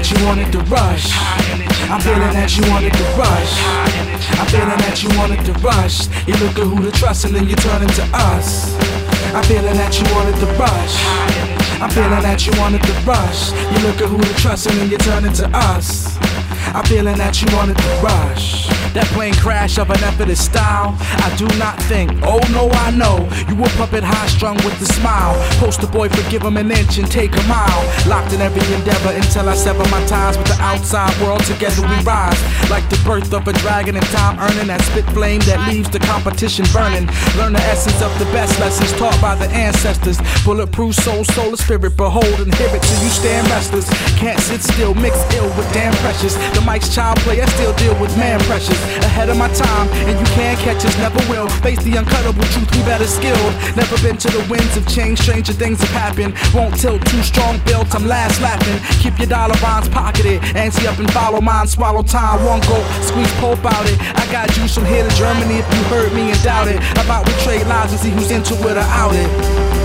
that you wanted to rush. I'm feeling that you wanted to rush. I'm feeling that you wanted to rush. You look at who to trust and then you turn into us. I'm feeling that you wanted to rush. I'm feeling that you wanted to rush. You look at who to trust and then you turn into us. I'm feeling that you wanted to rush. That plane crash of an effortless style, I do not think, oh no I know, you a puppet high-strung with a smile. Poster boy, forgive him an inch and take a mile. Locked in every endeavor until I sever my ties with the outside world. Together we rise, like the birth of a dragon in time, earning that spit flame that leaves the competition burning. Learn the essence of the best lessons taught by the ancestors. Bulletproof soul, soul and spirit, behold and hear it till you stand restless. Can't sit still, mix ill with damn precious. The mic's child play, I still deal with man pressures. Ahead of my time, and you can't catch us, never will. Face the uncuttable truth, we better skilled. Never been to the winds of change, stranger things have happened. Won't tilt, too strong built, I'm last laughing. Keep your dollar bonds pocketed, ante up and follow mine. Swallow time, won't go, squeeze pulp out it. I got juice from here to Germany if you heard me and doubt it. About we trade lives and see who's into it or out it.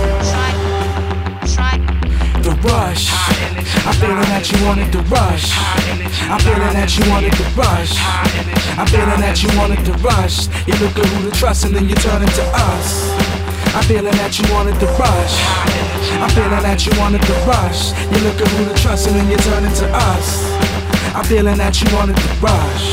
The rush, I'm feeling that you wanted to rush. I'm feeling that you wanted to rush. I'm feeling that you wanted to rush. You look at who to trust and then you turn into us. I'm feeling that you wanted to rush. I'm feeling that you wanted to rush. You look at who to trust and then you turn into us. I'm feeling that you wanted to rush.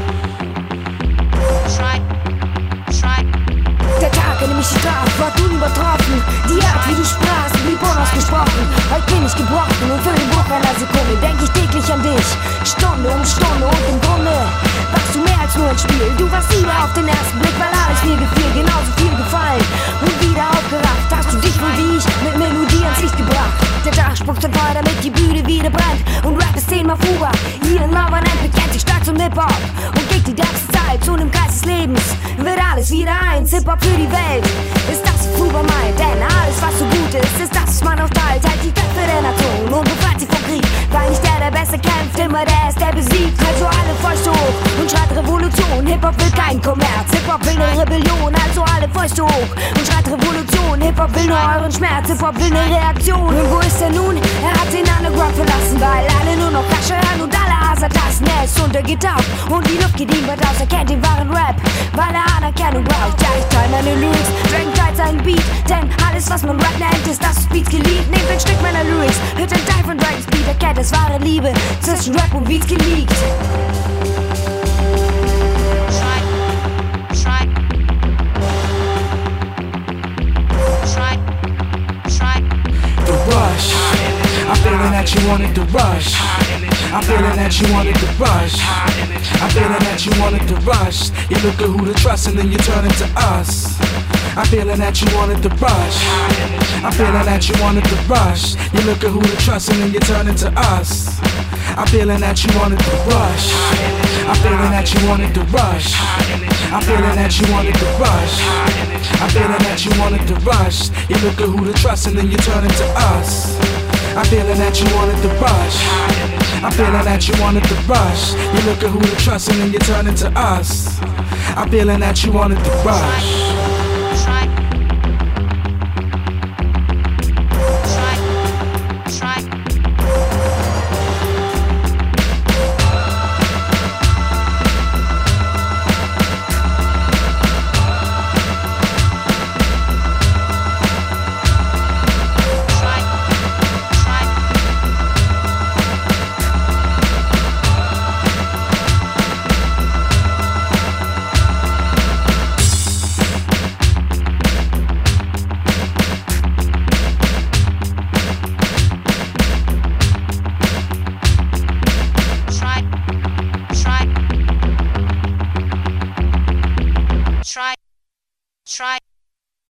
Der Tag, an dem ich dich traf, war unübertroffen. Die Art, wie du sprachst, blieb unausgesprochen. Heute bin ich gebrochen und für den Bruch einer Sekunde denk ich täglich an dich. Stunde um Stunde und im Grunde warst du mehr als nur ein Spiel. Du warst Liebe auf den ersten Blick, weil alles mir gefiel, genauso viel gefallen. Und wieder aufgerafft hast du dich wohl wie ich mit Melodie ans Licht gebracht. Der Tag spuckt sein Feuer, damit die Bühne wieder brennt. Und Rap ist 10-mal Fuga. Ian Lauernent bekennt sich stark zum Hip-Hop und geht die ganze Zeit zu einem Kreis des Lebens. Wird alles wieder eins, Hip-Hop für die Welt. Ist das, was Fuga meint? Denn alles, was so gut ist das, was man auch teilt. Halt die Köpfe der Nation und befreit sie vom Krieg. Weil nicht der Beste kämpft, immer der ist, der besiegt. Also alle Fäuste hoch und schreit Revolution. Hip-Hop will kein Kommerz, Hip-Hop will ne Rebellion. Also alle Fäuste hoch und schreit Revolution. Hip-Hop will nur euren Schmerz, Hip-Hop will ne Reaktion. Und wo ist er nun? Er hat den Underground verlassen, weil alle nur noch Kasche hören und alle Asertasten. Er ist untergetaucht und die Luft geht ihm weit aus. Er kennt den wahren Rap, weil er Anerkennung braucht. Ja, ich teile meine Lyrics, Drake teilt seinen Beat. Denn alles, was man Rap nennt, ist das Beats geliebt. Nehmt ein Stück meiner Lyrics, hört ein Teil von Drakes Beat. Er kennt das wahre Liebe, zwischen Rap und Beats geleakt. I'm feeling that you wanted to rush. I'm feeling that you wanted to rush. I'm feeling that you wanted to rush. You look at who to trust and then you turn into us. I'm feeling that you wanted to rush. I'm feeling that you wanted to rush. You look at who to trust and then you turn into us. I'm feeling that you wanted to rush. I'm feeling that you wanted to rush. I'm feeling that you wanted to rush. I'm feeling that you wanted to rush. You look at who to trust and then you turn into us. I'm feeling that you wanted to rush. I'm feeling that you wanted to rush. You look at who to trust and then you turn into us. I'm feeling that you wanted to rush.